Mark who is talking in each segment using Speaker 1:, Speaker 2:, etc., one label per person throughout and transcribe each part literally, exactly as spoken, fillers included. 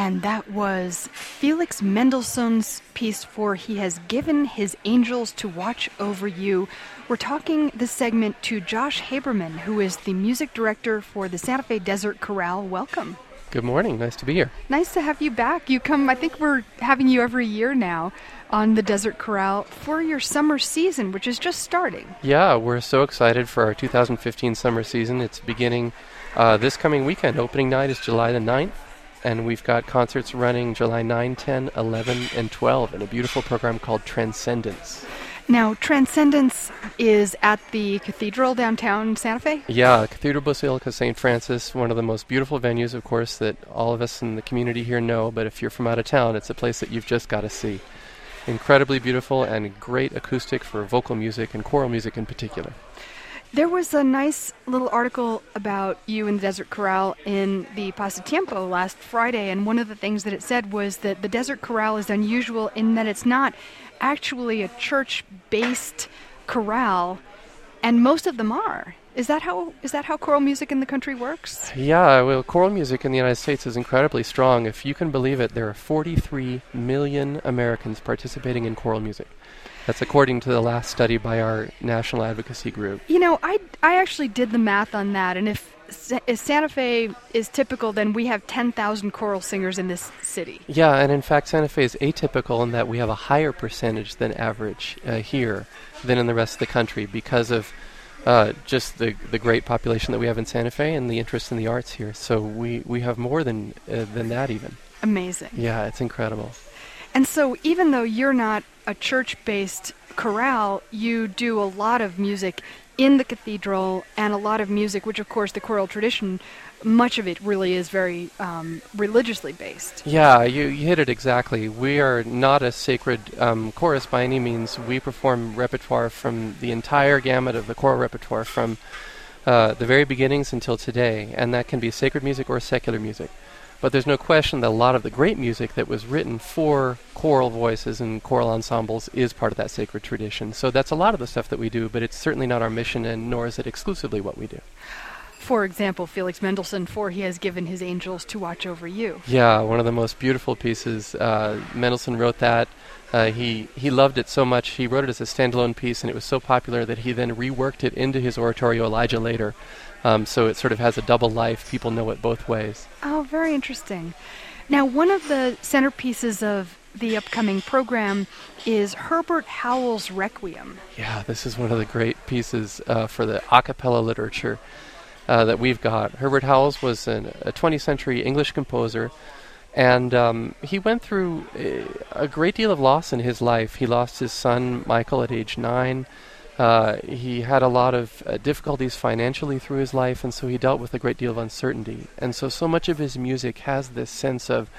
Speaker 1: And that was Felix Mendelssohn's piece for He Has Given His Angels to Watch Over You. We're talking this segment to Josh Haberman, who is the music director for the Santa Fe Desert Chorale. Welcome.
Speaker 2: Good morning. Nice to be here.
Speaker 1: Nice to have you back. You come, I think we're having you every year now on the Desert Chorale for your summer season, which is just starting.
Speaker 2: Yeah, we're so excited for our two thousand fifteen summer season. It's beginning uh, this coming weekend. Opening night is July the ninth, and we've got concerts running July ninth, tenth, eleventh, and twelfth in a beautiful program called Transcendence.
Speaker 1: Now, Transcendence is at the Cathedral downtown Santa Fe?
Speaker 2: Yeah, Cathedral Basilica Saint Francis, one of the most beautiful venues, of course, that all of us in the community here know, but if you're from out of town, it's a place that you've just got to see. Incredibly beautiful and great acoustic for vocal music and choral music in particular.
Speaker 1: There was a nice little article about you in the Desert Chorale in the Pasatiempo last Friday, and one of the things that it said was that the Desert Chorale is unusual in that it's not actually a church-based chorale, and most of them are. Is that how is that how choral music in the country works?
Speaker 2: Yeah, well, choral music in the United States is incredibly strong. If you can believe it, there are forty-three million Americans participating in choral music. That's according to the last study by our national advocacy group.
Speaker 1: You know, I, I actually did the math on that, and if, if Santa Fe is typical, then we have ten thousand choral singers in this city.
Speaker 2: Yeah, and in fact, Santa Fe is atypical in that we have a higher percentage than average uh, here than in the rest of the country because of uh, just the the great population that we have in Santa Fe and the interest in the arts here. So we, we have more than uh, than that even.
Speaker 1: Amazing.
Speaker 2: Yeah, it's incredible.
Speaker 1: And so even though you're not a church-based chorale, you do a lot of music in the cathedral and a lot of music, which of course the choral tradition, much of it really is very um, religiously based.
Speaker 2: Yeah, you, you hit it exactly. We are not a sacred um, chorus by any means. We perform repertoire from the entire gamut of the choral repertoire from uh, the very beginnings until today, and that can be sacred music or secular music. But there's no question that a lot of the great music that was written for choral voices and choral ensembles is part of that sacred tradition. So that's a lot of the stuff that we do, but it's certainly not our mission, and nor is it exclusively what we do.
Speaker 1: For example, Felix Mendelssohn, for He Has Given His Angels to Watch Over You.
Speaker 2: Yeah, one of the most beautiful pieces. Uh, Mendelssohn wrote that. Uh, he, he loved it so much, he wrote it as a standalone piece, and it was so popular that he then reworked it into his oratorio Elijah later. Um, so it sort of has a double life. People know it both ways.
Speaker 1: Oh, very interesting. Now, one of the centerpieces of the upcoming program is Herbert Howell's Requiem.
Speaker 2: Yeah, this is one of the great pieces uh, for the a cappella literature uh, that we've got. Herbert Howells was an, a twentieth century English composer, and um, he went through a, a great deal of loss in his life. He lost his son, Michael, at age nine. Uh, he had a lot of uh, difficulties financially through his life, and so he dealt with a great deal of uncertainty. And so, so much of his music has this sense of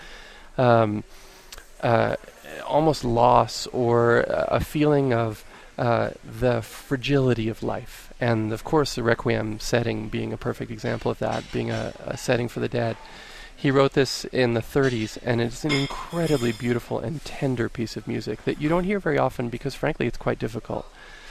Speaker 2: um, uh, almost loss or uh, a feeling of uh, the fragility of life. And, of course, the Requiem setting being a perfect example of that, being a, a setting for the dead. He wrote this in the thirties, and it's an incredibly beautiful and tender piece of music that you don't hear very often because, frankly, it's quite difficult.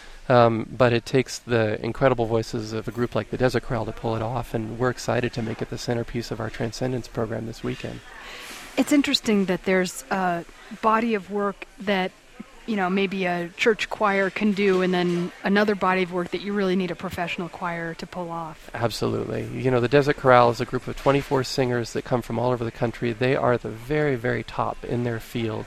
Speaker 2: Um, but it takes the incredible voices of a group like the Desert Chorale to pull it off, and we're excited to make it the centerpiece of our Transcendence program this weekend.
Speaker 1: It's interesting that there's a body of work that, you know, maybe a church choir can do, and then another body of work that you really need a professional choir to pull off.
Speaker 2: Absolutely. You know, the Desert Chorale is a group of twenty-four singers that come from all over the country. They are the very, very top in their field.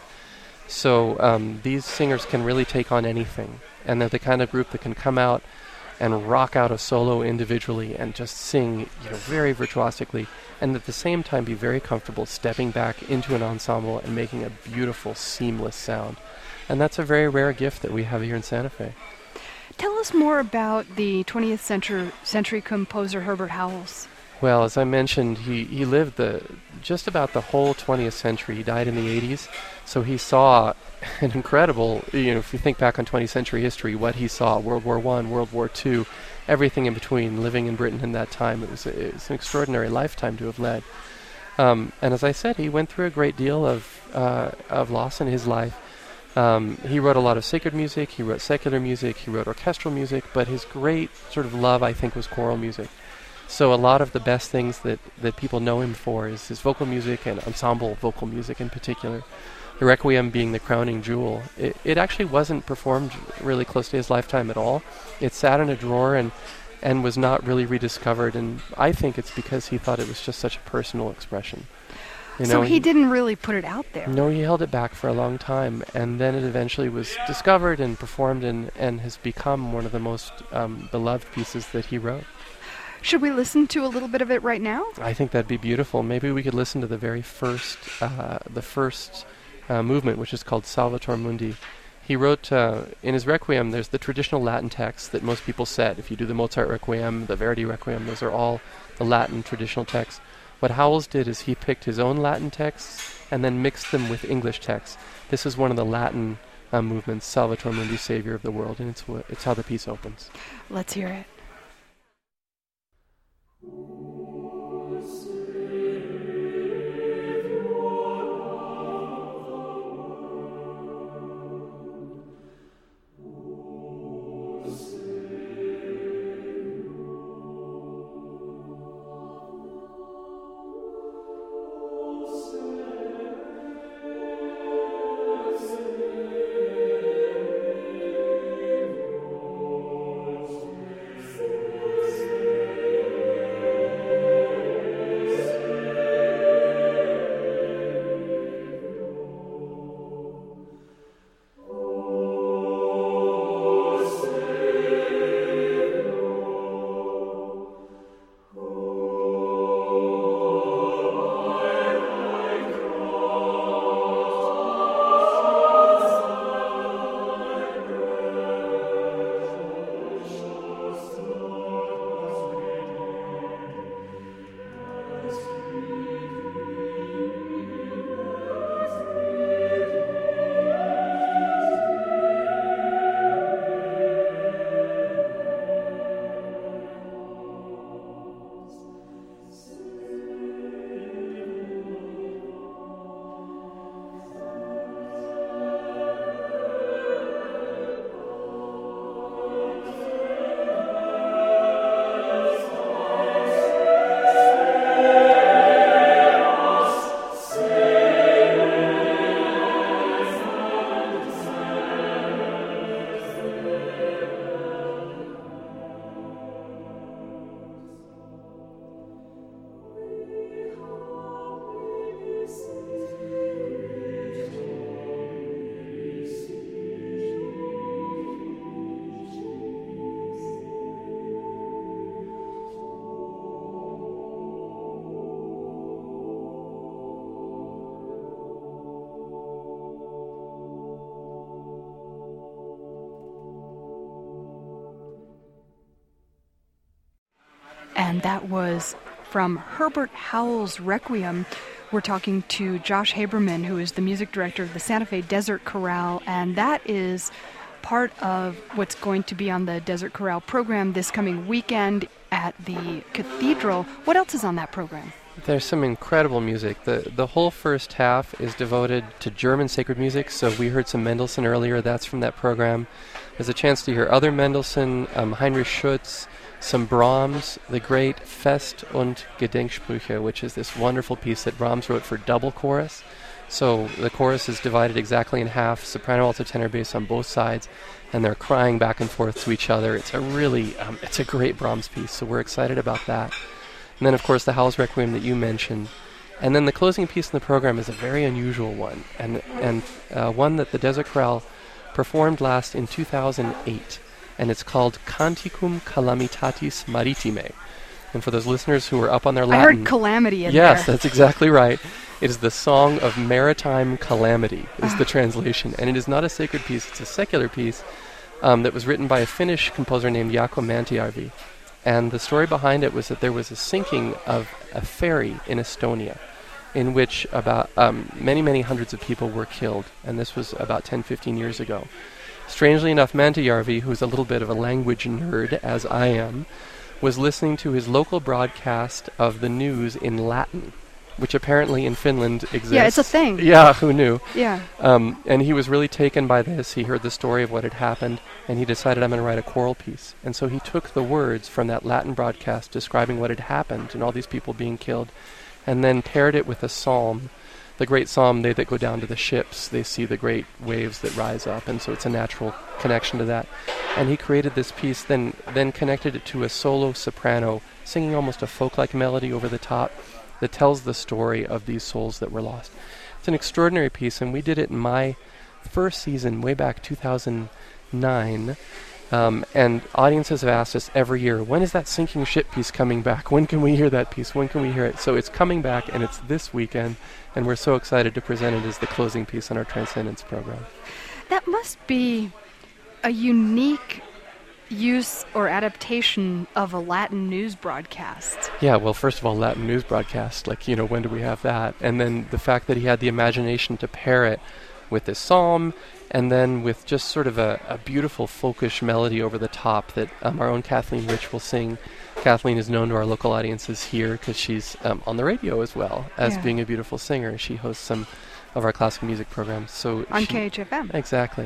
Speaker 2: So um, these singers can really take on anything. And they're the kind of group that can come out and rock out a solo individually and just sing, you know, very virtuosically, and at the same time be very comfortable stepping back into an ensemble and making a beautiful, seamless sound. And that's a very rare gift that we have here in Santa Fe.
Speaker 1: Tell us more about the twentieth century, century composer Herbert Howells.
Speaker 2: Well, as I mentioned, he, he lived the just about the whole twentieth century. He died in the eighties, so he saw an incredible, you know, if you think back on twentieth century history, what he saw, World War One, World War Two, everything in between, living in Britain in that time. It was, it was an extraordinary lifetime to have led. Um, and as I said, he went through a great deal of, uh, of loss in his life. Um, he wrote a lot of sacred music, he wrote secular music, he wrote orchestral music, but his great sort of love, I think, was choral music. So a lot of the best things that, that people know him for is his vocal music and ensemble vocal music in particular. The Requiem being the crowning jewel. It, it actually wasn't performed really close to his lifetime at all. It sat in a drawer and, and was not really rediscovered, and I think it's because he thought it was just such a personal expression. You
Speaker 1: so
Speaker 2: know,
Speaker 1: he, he didn't really put it out there.
Speaker 2: No, he held it back for a long time, and then it eventually was discovered and performed and, and has become one of the most um, beloved pieces that he wrote.
Speaker 1: Should we listen to a little bit of it right now?
Speaker 2: I think that'd be beautiful. Maybe we could listen to the very first, uh, the first uh, movement, which is called Salvator Mundi. He wrote, uh, in his Requiem, there's the traditional Latin text that most people said. If you do the Mozart Requiem, the Verdi Requiem, those are all the Latin traditional texts. What Howells did is he picked his own Latin texts and then mixed them with English texts. This is one of the Latin uh, movements, Salvator Mundi, Savior of the World, and it's, wh- it's how the piece opens.
Speaker 1: Let's hear it. And that was from Herbert Howells' Requiem. We're talking to Josh Haberman, who is the music director of the Santa Fe Desert Chorale, and that is part of what's going to be on the Desert Chorale program this coming weekend at the Cathedral. What else is on that program?
Speaker 2: There's some incredible music. The the whole first half is devoted to German sacred music, so we heard some Mendelssohn earlier. That's from that program. There's a chance to hear other Mendelssohn, um, Heinrich Schütz, some Brahms, the great Fest- und Gedenksprüche, which is this wonderful piece that Brahms wrote for double chorus. So the chorus is divided exactly in half, soprano, alto, tenor, bass on both sides, and they're crying back and forth to each other. It's a really, um, it's a great Brahms piece, so we're excited about that. And then, of course, the Howells Requiem that you mentioned. And then the closing piece in the program is a very unusual one, and and uh, one that the Desert Chorale performed last in two thousand eight, and it's called Canticum Calamitatis Maritime. And for those listeners who are up on their Latin...
Speaker 1: I heard calamity in
Speaker 2: yes,
Speaker 1: there.
Speaker 2: That's exactly right. It is the Song of Maritime Calamity, is the translation. And it is not a sacred piece, it's a secular piece um, that was written by a Finnish composer named Jaakko Mäntyjärvi. And the story behind it was that there was a sinking of a ferry in Estonia in which about um, many, many hundreds of people were killed. And this was about ten, fifteen years ago. Strangely enough, Mäntyjärvi, who's a little bit of a language nerd, as I am, was listening to his local broadcast of the news in Latin. which apparently in Finland exists.
Speaker 1: Yeah, it's a thing.
Speaker 2: Yeah, who knew?
Speaker 1: Yeah.
Speaker 2: Um, and he was really taken by this. He heard the story of what had happened, and he decided, I'm going to write a choral piece. And so he took the words from that Latin broadcast describing what had happened and all these people being killed, and then paired it with a psalm, the great psalm, they that go down to the ships, they see the great waves that rise up, and so it's a natural connection to that. And he created this piece, then then connected it to a solo soprano, singing almost a folk-like melody over the top that tells the story of these souls that were lost. It's an extraordinary piece, and we did it in my first season, way back two thousand nine, um, and audiences have asked us every year, when is that sinking ship piece coming back? When can we hear that piece? When can we hear it? So it's coming back, and it's this weekend, and we're so excited to present it as the closing piece on our Transcendence program.
Speaker 1: That must be a unique use or adaptation of a Latin news broadcast.
Speaker 2: Yeah, well, first of all, Latin news broadcast, like, you know, when do we have that? And then the fact that he had the imagination to pair it with this psalm, and then with just sort of a, a beautiful folkish melody over the top that um, our own Kathleen Rich will sing. Kathleen is known to our local audiences here because she's um, on the radio as well as
Speaker 1: Yeah.
Speaker 2: being a beautiful singer. She hosts some of our classical music programs. So
Speaker 1: On
Speaker 2: she,
Speaker 1: K H F M.
Speaker 2: Exactly.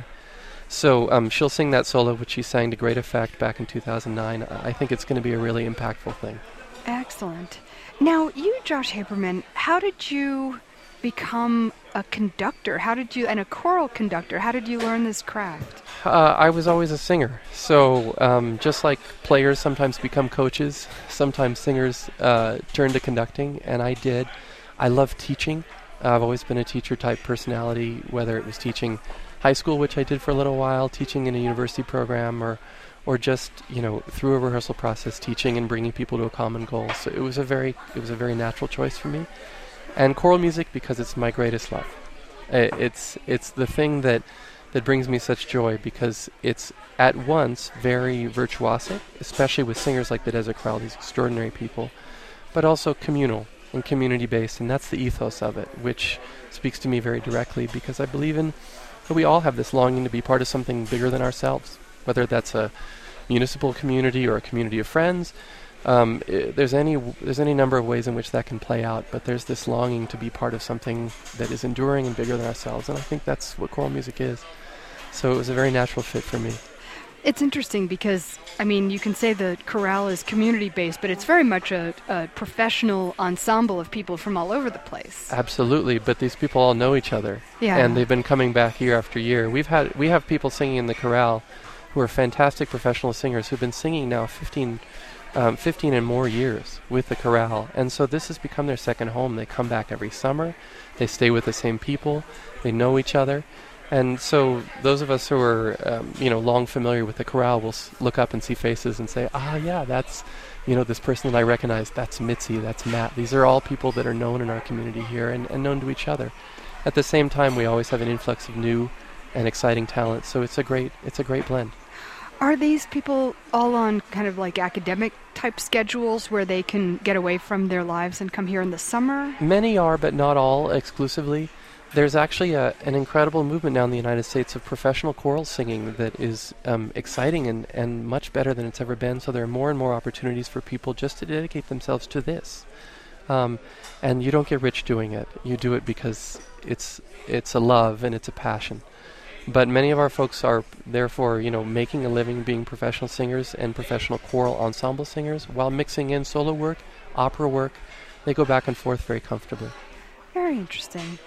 Speaker 2: So um, she'll sing that solo, which she sang to great effect back in two thousand nine. I think it's going to be a really impactful thing.
Speaker 1: Excellent. Now, you, Josh Haberman, how did you become a conductor? How did you, and a choral conductor, how did you learn this craft?
Speaker 2: Uh, I was always a singer. So um, just like players sometimes become coaches, sometimes singers uh, turn to conducting, and I did. I love teaching. Uh, I've always been a teacher-type personality, whether it was teaching high school, which I did for a little while, teaching in a university program, or or just, you know, through a rehearsal process, teaching and bringing people to a common goal. So it was a very it was a very natural choice for me. And choral music, because it's my greatest love. Uh, it's it's the thing that that brings me such joy, because it's at once very virtuosic, especially with singers like the Desert Chorale, these extraordinary people, but also communal and community-based, and that's the ethos of it, which speaks to me very directly, because I believe in that we all have this longing to be part of something bigger than ourselves, whether that's a municipal community or a community of friends. Um, I, there's any w- there's any number of ways in which that can play out, but there's this longing to be part of something that is enduring and bigger than ourselves, and I think that's what choral music is. So it was a very natural fit for me.
Speaker 1: It's interesting because, I mean, you can say the chorale is community-based, but it's very much a, a professional ensemble of people from all over the place.
Speaker 2: Absolutely, but these people all know each other,
Speaker 1: Yeah.
Speaker 2: and they've been coming back year after year. We've had we have people singing in the chorale who are fantastic professional singers who've been singing now fifteen, um, fifteen and more years with the chorale, and so this has become their second home. They come back every summer, they stay with the same people, they know each other. And so those of us who are, um, you know, long familiar with the chorale will s- look up and see faces and say, ah, yeah, that's, you know, this person that I recognize, that's Mitzi, that's Matt. These are all people that are known in our community here and, and known to each other. At the same time, we always have an influx of new and exciting talent, so it's a great, it's a great blend.
Speaker 1: Are these people all on kind of like academic type schedules where they can get away from their lives and come here in the summer?
Speaker 2: Many are, but not all exclusively. There's actually a, an incredible movement now in the United States of professional choral singing that is um, exciting and, and much better than it's ever been. So there are more and more opportunities for people just to dedicate themselves to this. Um, and you don't get rich doing it. You do it because it's it's a love and it's a passion. But many of our folks are, therefore, you know, making a living being professional singers and professional choral ensemble singers while mixing in solo work, opera work. They go back and forth very comfortably.
Speaker 1: Very interesting.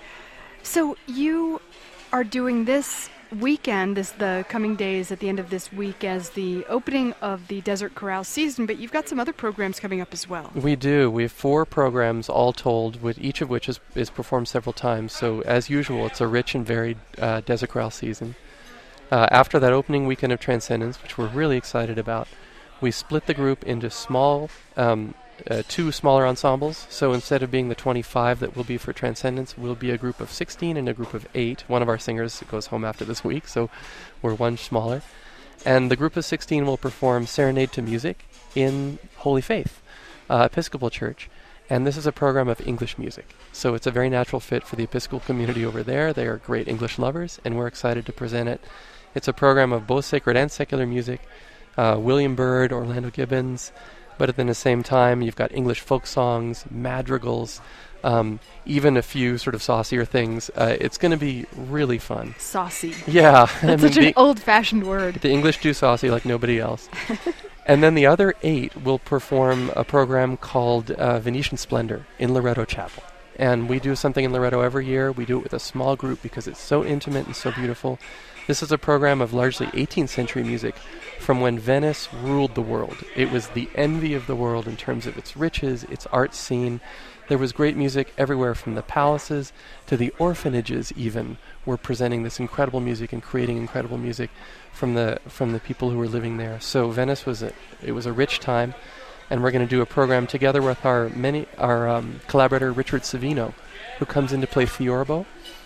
Speaker 1: So you are doing this weekend, this the coming days at the end of this week, as the opening of the Desert Chorale season, but you've got some other programs coming up as well.
Speaker 2: We do. We have four programs all told, with each of which is, is performed several times. So as usual, it's a rich and varied uh, Desert Chorale season. Uh, after that opening weekend of Transcendence, which we're really excited about, we split the group into small, um, uh, two smaller ensembles. So instead of being the twenty-five that will be for Transcendence, we'll be a group of sixteen and a group of eight. One of our singers goes home after this week, so we're one smaller. And the group of sixteen will perform Serenade to Music in Holy Faith uh, Episcopal Church. And this is a program of English music. So it's a very natural fit for the Episcopal community over there. They are great English lovers, and we're excited to present it. It's a program of both sacred and secular music. Uh, William Byrd, Orlando Gibbons, but at the same time, you've got English folk songs, madrigals, um, even a few sort of saucier things. Uh, it's going to be really fun.
Speaker 1: Saucy.
Speaker 2: Yeah.
Speaker 1: That's
Speaker 2: I mean,
Speaker 1: such an
Speaker 2: the,
Speaker 1: old-fashioned word.
Speaker 2: the English do saucy like nobody else. And then the other eight will perform a program called uh, Venetian Splendor in Loretto Chapel. And we do something in Loretto every year. We do it with a small group because it's so intimate and so beautiful. This is a program of largely eighteenth century music from when Venice ruled the world. It was the envy of the world in terms of its riches, its art scene. There was great music everywhere from the palaces to the orphanages even were presenting this incredible music and creating incredible music from the from the people who were living there. So Venice was a, it was a rich time, and we're going to do a program together with our many our um, collaborator Richard Savino, who comes in to play theorbo,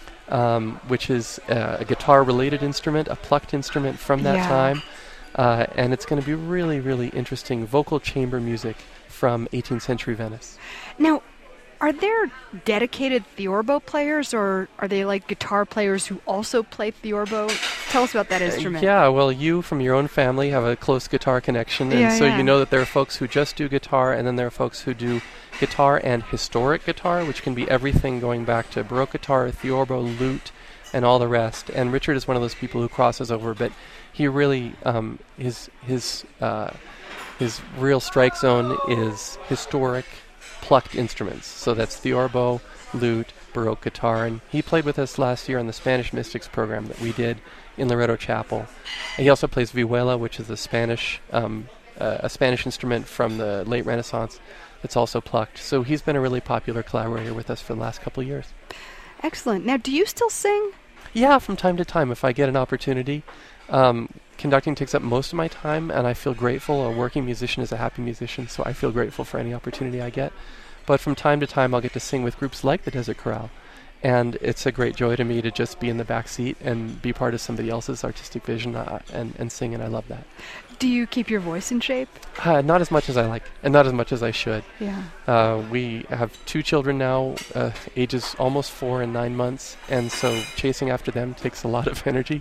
Speaker 2: um, which is uh, a guitar-related instrument, a plucked instrument from that
Speaker 1: Yeah.
Speaker 2: time, uh, and it's going to be really, really interesting vocal chamber music from eighteenth century Venice.
Speaker 1: Now, are there dedicated theorbo players, or are they like guitar players who also play theorbo? Tell us about that instrument.
Speaker 2: Uh, yeah, well, you from your own family have a close guitar connection, and
Speaker 1: Yeah,
Speaker 2: so
Speaker 1: yeah.
Speaker 2: you know that there are folks who just do guitar, and then there are folks who do guitar and historic guitar, which can be everything going back to Baroque guitar, theorbo, lute, and all the rest. And Richard is one of those people who crosses over, but he really, um, his his uh, his real strike zone is historic, plucked instruments. So that's theorbo, lute, Baroque guitar, and he played with us last year on the Spanish Mystics program that we did in Loretto Chapel. And he also plays vihuela, which is a Spanish um, uh, a Spanish instrument from the late Renaissance. It's also plucked. So he's been a really popular collaborator with us for the last couple of years.
Speaker 1: Excellent. Now, do you still sing?
Speaker 2: Yeah, from time to time, if I get an opportunity. Um, conducting takes up most of my time, and I feel grateful. A working musician is a happy musician, so I feel grateful for any opportunity I get. But from time to time, I'll get to sing with groups like the Desert Chorale, and it's a great joy to me to just be in the back seat and be part of somebody else's artistic vision uh, and, and sing, and I love that.
Speaker 1: Do you keep your voice in shape?
Speaker 2: Uh, not as much as I like, and not as much as I should.
Speaker 1: Yeah.
Speaker 2: Uh, we have two children now, uh, ages almost four and nine months, and so chasing after them takes a lot of energy.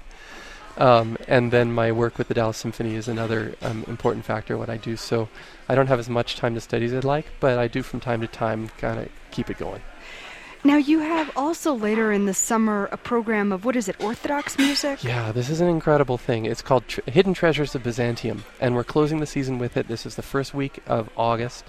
Speaker 2: Um, and then my work with the Dallas Symphony is another um, important factor in what I do. So I don't have as much time to study as I'd like, but I do from time to time kind of keep it going.
Speaker 1: Now, you have also later in the summer a program of, what is it, Orthodox music?
Speaker 2: Yeah, this is an incredible thing. It's called Tr- Hidden Treasures of Byzantium, and we're closing the season with it. This is the first week of August.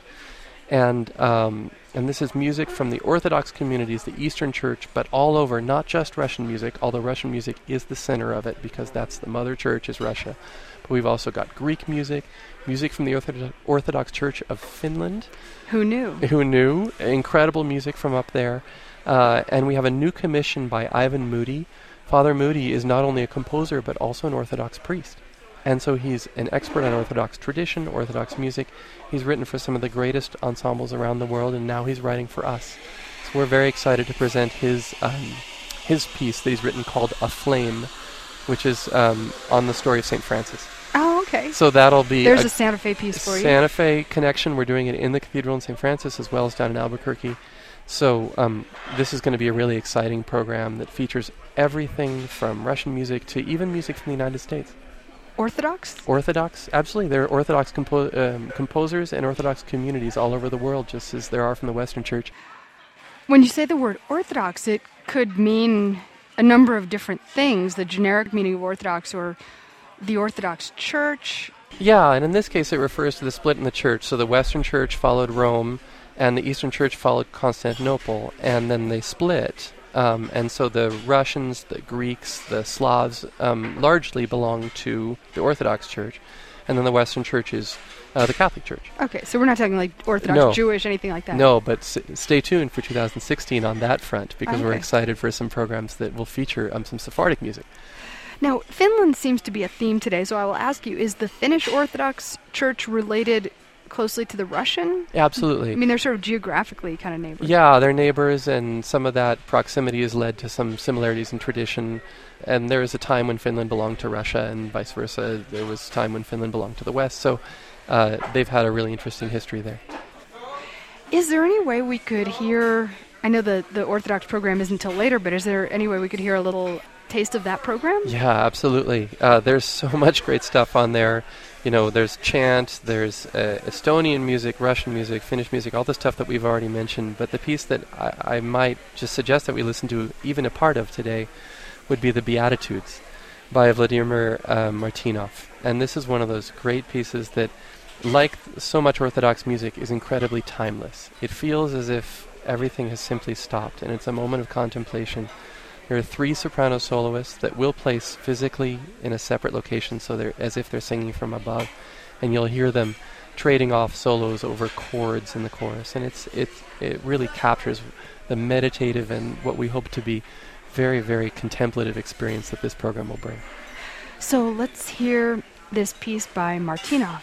Speaker 2: And um, and this is music from the Orthodox communities, the Eastern Church, but all over, not just Russian music, although Russian music is the center of it because that's the mother church is Russia. But we've also got Greek music, music from the Orthodox, Orthodox Church of Finland.
Speaker 1: Who knew?
Speaker 2: Who knew? Incredible music from up there. Uh, and we have a new commission by Ivan Moody. Father Moody is not only a composer, but also an Orthodox priest. And so he's an expert on Orthodox tradition, Orthodox music. He's written for some of the greatest ensembles around the world, and now he's writing for us. So we're very excited to present his um, his piece that he's written called A Flame, which is um, on the story of Saint Francis.
Speaker 1: Oh, okay.
Speaker 2: So that'll be
Speaker 1: There's
Speaker 2: a
Speaker 1: a Santa Fe piece for you.
Speaker 2: Santa Fe connection. We're doing it in the cathedral in Saint Francis as well as down in Albuquerque. So um, this is going to be a really exciting program that features everything from Russian music to even music from the United States.
Speaker 1: Orthodox?
Speaker 2: Orthodox, absolutely. There are Orthodox compo- um, composers and Orthodox communities all over the world, just as there are from the Western Church.
Speaker 1: When you say the word Orthodox, it could mean a number of different things. The generic meaning of Orthodox, or the Orthodox Church.
Speaker 2: Yeah, and in this case it refers to the split in the church. So the Western Church followed Rome, and the Eastern Church followed Constantinople, and then they split. Um, and so the Russians, the Greeks, the Slavs um, largely belong to the Orthodox Church, and then the Western Church is uh, the Catholic Church.
Speaker 1: Okay, so we're not talking like Orthodox
Speaker 2: No.
Speaker 1: Jewish, anything like that.
Speaker 2: No, but s- stay tuned for two thousand sixteen on that front, because we're
Speaker 1: Okay.
Speaker 2: excited for some programs that will feature um, some Sephardic music.
Speaker 1: Now, Finland seems to be a theme today, so I will ask you, is the Finnish Orthodox Church related closely to the Russian?
Speaker 2: Absolutely.
Speaker 1: I mean, they're sort of geographically kind of neighbors.
Speaker 2: Yeah, they're neighbors, and some of that proximity has led to some similarities in tradition. And there was a time when Finland belonged to Russia, and vice versa. There was a time when Finland belonged to the West. So uh, they've had a really interesting history there.
Speaker 1: Is there any way we could hear, I know the, the Orthodox program isn't until later, but is there any way we could hear a little taste of that program?
Speaker 2: Yeah, absolutely. Uh, there's so much great stuff on there. you know, there's chant, there's uh, Estonian music, Russian music, Finnish music, all the stuff that we've already mentioned. But the piece that I, I might just suggest that we listen to even a part of today would be the Beatitudes by Vladimir uh, Martynov. And this is one of those great pieces that, like so much Orthodox music, is incredibly timeless. It feels as if everything has simply stopped, and it's a moment of contemplation. There are three soprano soloists that will place physically in a separate location, so they're as if they're singing from above, and you'll hear them trading off solos over chords in the chorus, and it's it it really captures the meditative and what we hope to be very, very contemplative experience that this program will bring.
Speaker 1: So let's hear this piece by Martynov.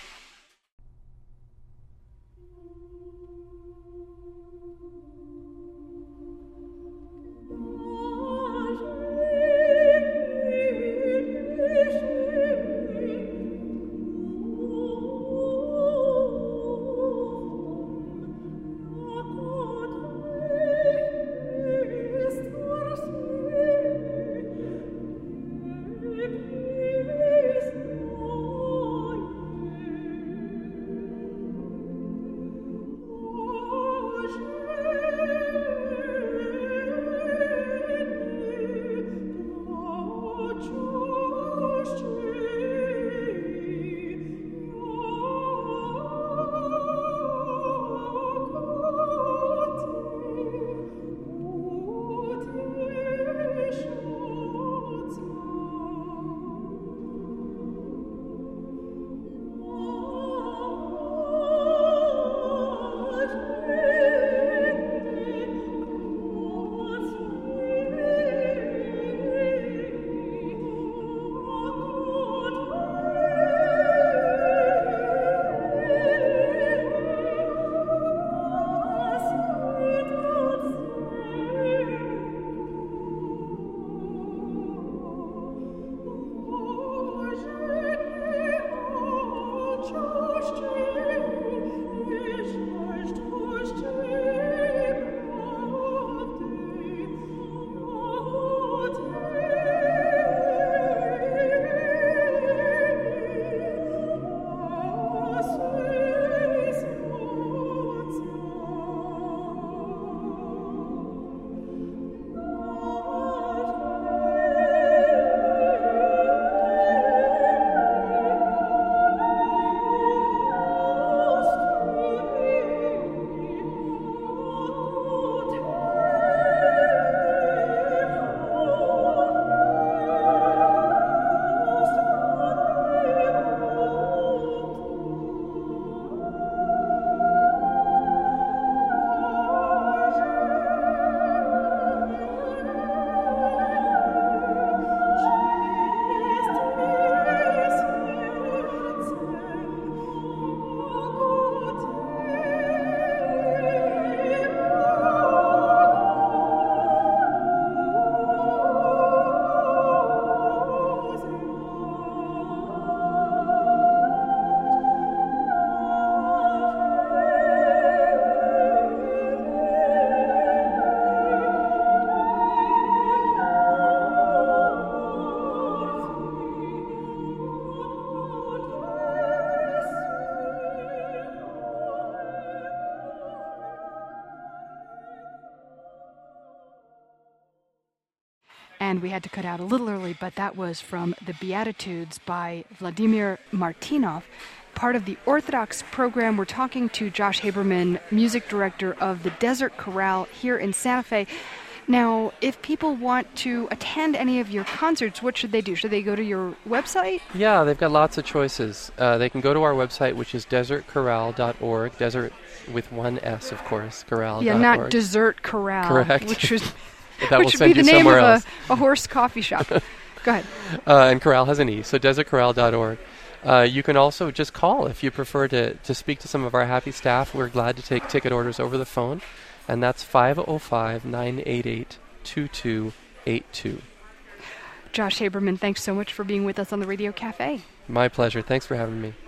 Speaker 1: And we had to cut out a little early, but that was from the Beatitudes by Vladimir Martynov, part of the Orthodox program. We're talking to Josh Haberman, music director of the Desert Chorale here in Santa Fe. Now, if people want to attend any of your concerts, what should they do? Should they go to your website?
Speaker 2: Yeah, they've got lots of choices. Uh, they can go to our website, which is desert chorale dot org. Desert with one S, of course, chorale dot org.
Speaker 1: Yeah, not Dessert Chorale.
Speaker 2: Correct.
Speaker 1: Which was...
Speaker 2: that
Speaker 1: Which
Speaker 2: will send
Speaker 1: would be the
Speaker 2: you
Speaker 1: name
Speaker 2: somewhere
Speaker 1: of
Speaker 2: else.
Speaker 1: a, a horse coffee shop. Go ahead.
Speaker 2: Uh, and chorale has an E, so desert chorale dot org. Uh, you can also just call if you prefer to, to speak to some of our happy staff. We're glad to take ticket orders over the phone, and that's five oh five, nine eight eight, two two eight two.
Speaker 1: Josh Haberman, thanks so much for being with us on the Radio Cafe.
Speaker 2: My pleasure. Thanks for having me.